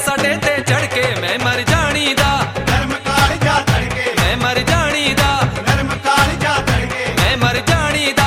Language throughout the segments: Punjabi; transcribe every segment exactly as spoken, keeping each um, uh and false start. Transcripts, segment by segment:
ਸਾਡੇ ਤੇ ਚੜ ਕੇ ਮੈਂ ਮਰ ਜਾਣੀ ਦਾ ਨਰਮ ਕਾਲਜਾ ਤੜਕੇ ਮੈਂ ਮਰ ਜਾਣੀ ਦਾ ਨਰਮ ਕਾਲਜਾ ਤੜਕੇ ਮੈਂ ਮਰ ਜਾਣੀ ਦਾ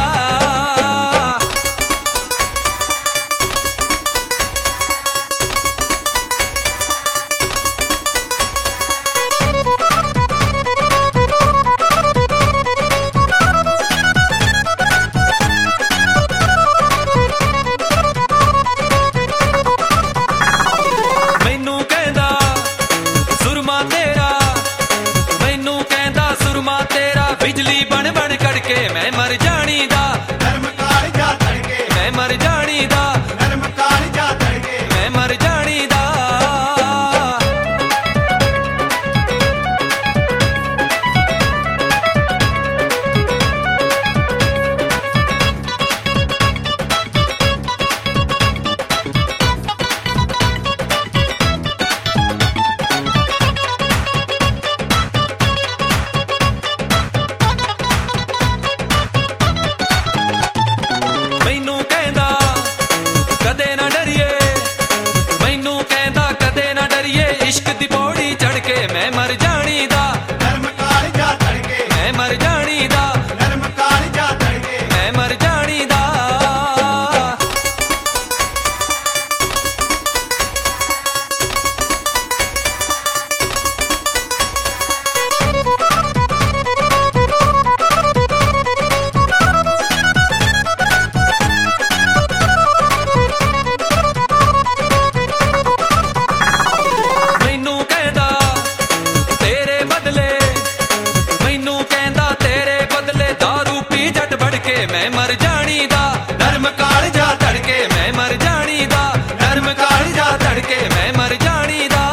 ਮੈਨੂੰ ਕਹਿੰਦਾ ਸੁਰਮਾ ਤੇਰਾ ਮੈਨੂੰ ਕਹਿੰਦਾ ਸੁਰਮਾ ਤੇਰਾ ਬਿਜਲੀ ਬਣ ਬਣ ਕੜਕੇ ਮੈਂ ਮਰ ਜਾਣੀ ਦਾ ਨਰਮ ਕਾਲਜਾ ਤੜਕੇ ਮੈਂ ਮਰ ਜਾਣੀ ਦਾ ਨਰਮ ਕਾਲਜਾ ਤੜਕੇ ਮੈਂ ਮਰ ਜਾਣੀ ਦਾ ਮੈਨੂੰ ਕਹਿੰਦਾ ਕਦੇ ਨਾ ਡਰੀਏ ਮੈਨੂੰ ਕਹਿੰਦਾ ਕਦੇ ਨਾ ਡਰੀਏ ਇਸ਼ਕ ਦੀ ਪੌੜੀ ਚੜ ਕੇ ਮੈਂ ਮਰ ਜਾਣੀ ਦਾ ਨਰਮ ਕਾਲਜਾ ਤੜਕੇ ਮੈਂ ਮਰ ਜਾਣੀ ਦਾ ਨਰਮ ਕਾਲਜਾ ਤੜਕੇ ਮੈਂ ਮਰ ਜਾਣੀ ਦਾ ਮੈਨੂੰ ਕਹਿੰਦਾ ਤੇਰੇ ਬਦਲੇ ਮੈਨੂੰ ਕਹਿੰਦਾ ਤੇਰੇ ਬਦਲੇ ਦਾਰੂ ਪੀ ਜੱਟ ਵੜ ਕੇ ਮੈਂ ਮਰ ਜਾਣੀ ਦਾ ਨਰਮ ਕਾਲਜਾ ਤੜਕੇ ਮੈਂ ਮਰ ਜਾਣੀ ਦਾ ਨਰਮ ਕਾਲਜਾ ਤੜਕੇ ਮੈਂ ਮਰ ਜਾਣੀ ਦਾ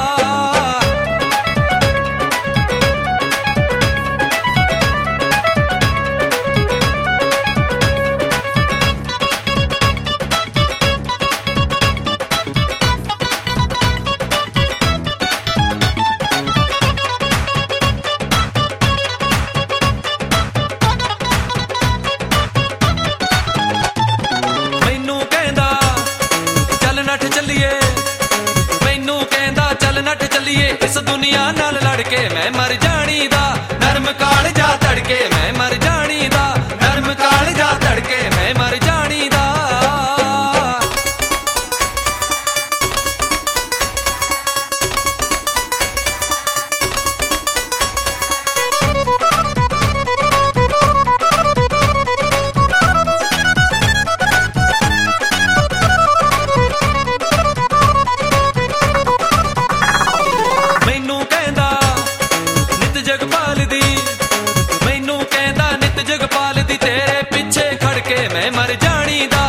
ਮੈਨੂੰ ਕਹਿੰਦਾ ਚੱਲ ਨੱਠ ਚੱਲੀਏ ਮੈਨੂੰ ਕਹਿੰਦਾ ਚੱਲ ਨੱਠ ਚੱਲੀਏ ਇਸ ਦੁਨੀਆ ਨਾਲ ਲੜ ਕੇ ਮੈਂ ਮਰ ਜਾਣੀ ਦਾ ਨਰਮ ਕਾਲਜਾ ਤੜਕੇ ਮੈਂ ਮਰ ਜਾਣੀ ਦਾ ਨਰਮ ਕਾਲਜਾ ਤੜਕੇ ਮੈਂ ਮਰ ਜਾਣੀ ਦਾ ਮੈਨੂੰ ਕਹਿੰਦਾ ਨਿਤ ਜਗਪਾਲ ਦੀ ਮੈਨੂੰ ਕਹਿੰਦਾ ਨਿਤ ਜਗਪਾਲ ਦੀ ਤੇਰੇ ਪਿੱਛੇ ਖੜ ਕੇ ਮੈਂ ਮਰ ਜਾਣੀ ਦਾ